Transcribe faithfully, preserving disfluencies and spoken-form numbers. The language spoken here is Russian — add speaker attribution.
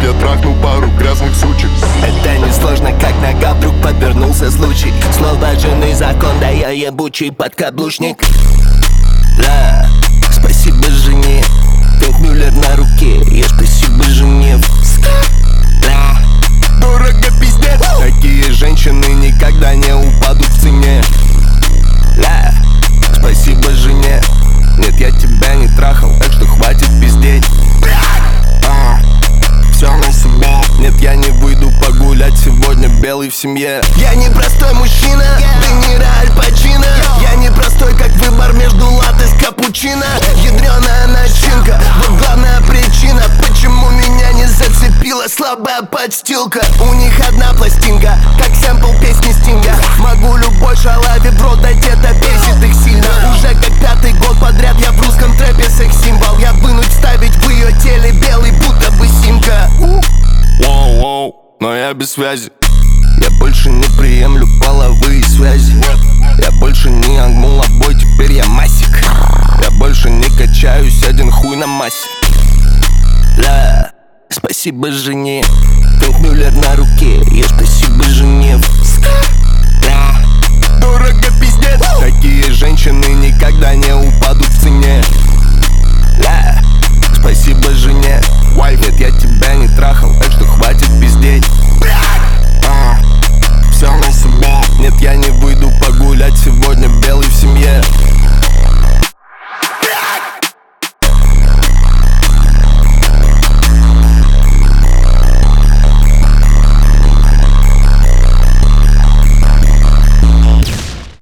Speaker 1: я трахнул пару грязных сучек.
Speaker 2: Это несложно, как нога вдруг подвернулся случай. Слово жены закон, да я ебучий подкаблучник. Да, спасибо жене. Пинкмюллер на руке, я спасибо жене. Да,
Speaker 1: Дорого пиздец.
Speaker 2: такие женщины никогда не упадут в цене. Да, спасибо жене. Нет, я тебя не трахал, так что хватит пиздеть. А, все на себя. Нет, я не выйду погулять сегодня белый в семье. Я не простой мужчина, ты не Аль Пачино. Я не простой, как выбор между латте с капучино. Ядреная начинка, вот главная причина, почему меня не зацепила слабая подстилка. У них одна пластинка, как сэмпл песни Стинга. Могу любой шалаве в рот дать, это бесит их сильно. Уже как пятый год подряд я в русском трэпе секс-символ. Я вынуть ставить в ее теле белый, будто бы симка. Воу-воу, но я без связи. Я больше не приемлю половые связи. Я больше не ангмулабой, теперь я масик. Я больше не качаюсь, один хуй на массе. Да, спасибо жене. Пинкмюллер на руке, я спасибо жене. Да,
Speaker 1: Дорого пиздец.
Speaker 2: такие женщины никогда не упадут в цене.